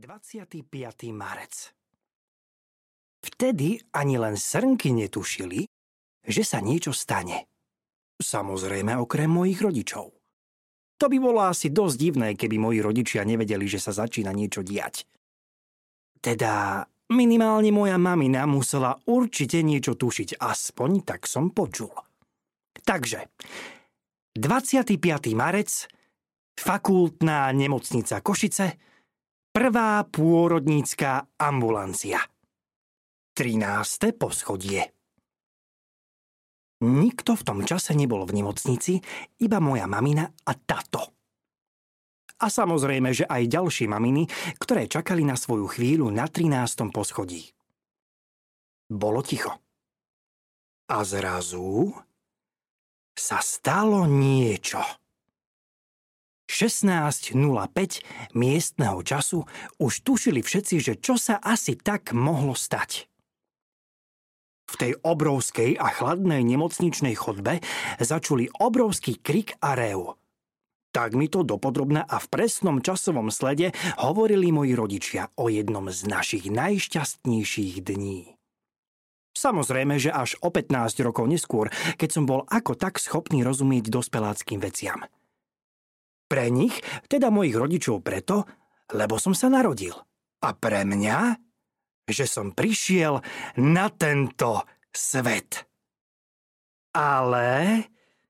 25. marec. Vtedy ani len srnky netušili, že sa niečo stane. Samozrejme okrem mojich rodičov. To by bolo asi dosť divné, keby moji rodičia nevedeli, že sa začína niečo diať. Teda minimálne moja mamina musela určite niečo tušiť, aspoň tak som počul. Takže, 25. marec, fakultná nemocnica Košice, prvá pôrodnícka ambulancia. 13. poschodie. Nikto v tom čase nebol v nemocnici, iba moja mamina a tato. A samozrejme, že aj ďalšie maminy, ktoré čakali na svoju chvíľu na 13. poschodí. Bolo ticho. A zrazu sa stalo niečo. 16:05 miestneho času už tušili všetci, že čo sa asi tak mohlo stať. V tej obrovskej a chladnej nemocničnej chodbe začuli obrovský krik a rev. Tak mi to dopodrobna a v presnom časovom slede hovorili moji rodičia o jednom z našich najšťastnejších dní. Samozrejme, že až o 15 rokov neskôr, keď som bol ako tak schopný rozumieť dospeláckým veciam. Pre nich, teda mojich rodičov preto, lebo som sa narodil. A pre mňa, že som prišiel na tento svet. Ale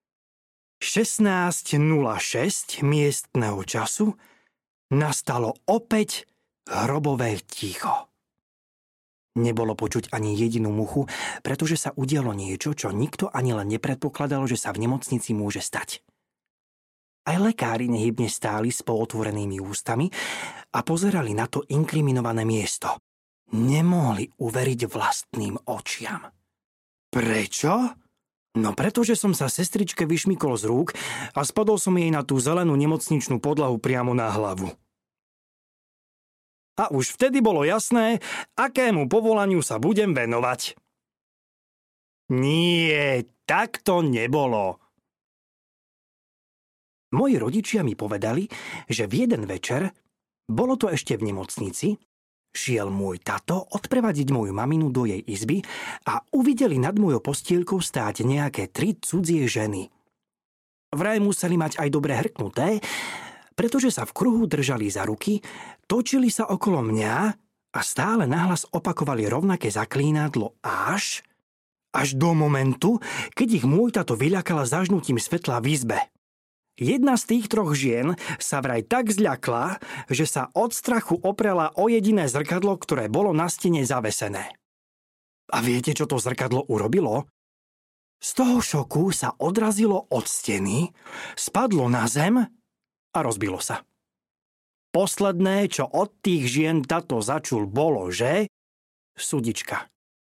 16:06 miestneho času nastalo opäť hrobové ticho. Nebolo počuť ani jedinú muchu, pretože sa udialo niečo, čo nikto ani len nepredpokladal, že sa v nemocnici môže stať. Aj lekári nehybne stáli s pootvorenými ústami a pozerali na to inkriminované miesto. Nemohli uveriť vlastným očiam. Prečo? No pretože som sa sestričke vyšmykol z rúk a spadol som jej na tú zelenú nemocničnú podlahu priamo na hlavu. A už vtedy bolo jasné, akému povolaniu sa budem venovať. Nie, tak to nebolo. Moji rodičia mi povedali, že v jeden večer, bolo to ešte v nemocnici, šiel môj tato odprevadiť moju maminu do jej izby a uvideli nad mojou postielkou stáť nejaké 3 cudzie ženy. Vraj museli mať aj dobre hrknuté, pretože sa v kruhu držali za ruky, točili sa okolo mňa a stále nahlas opakovali rovnaké zaklínadlo až do momentu, keď ich môj tato vyľakala zažnutím svetla v izbe. Jedna z tých 3 žien sa vraj tak zľakla, že sa od strachu oprela o jediné zrkadlo, ktoré bolo na stene zavesené. A viete, čo to zrkadlo urobilo? Z toho šoku sa odrazilo od steny, spadlo na zem a rozbilo sa. Posledné, čo od tých žien tato začul, bolo, že súdička.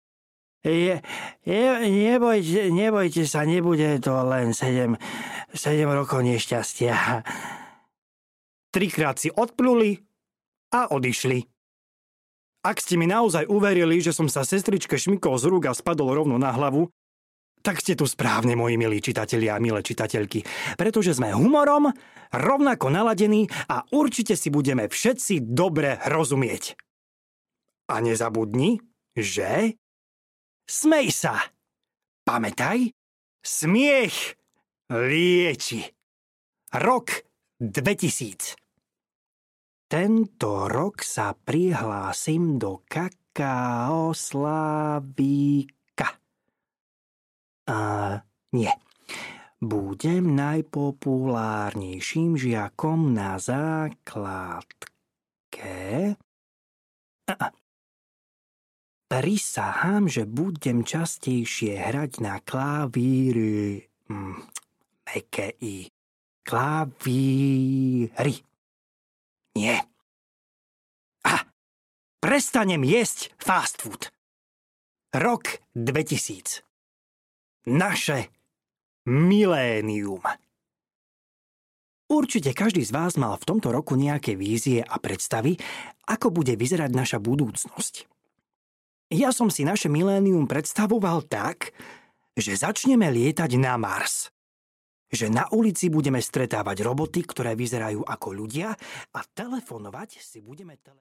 Nebojte sa, nebude to len 7 rokov nešťastia. 3-krát si odpluli a odišli. Ak ste mi naozaj uverili, že som sa sestričke šmykol z rúk a spadol rovno na hlavu, tak ste tu správne, moji milí čitatelia a milé čitateľky, pretože sme humorom rovnako naladení a určite si budeme všetci dobre rozumieť. A nezabudni, že smej sa. Pamätaj, smiech lieči. Rok 2000. Tento rok sa prihlásim do Kakaoslavíka. Nie. Budem najpopulárnejším žiakom na základke. Prisahám, že budem častejšie hrať na klavíri. Meké i. Klavíri. Nie. Prestanem jesť fast food. Rok 2000. Naše milénium. Určite každý z vás mal v tomto roku nejaké vízie a predstavy, ako bude vyzerať naša budúcnosť. Ja som si naše milénium predstavoval tak, že začneme lietať na Mars. Že na ulici budeme stretávať roboty, ktoré vyzerajú ako ľudia a telefonovať si budeme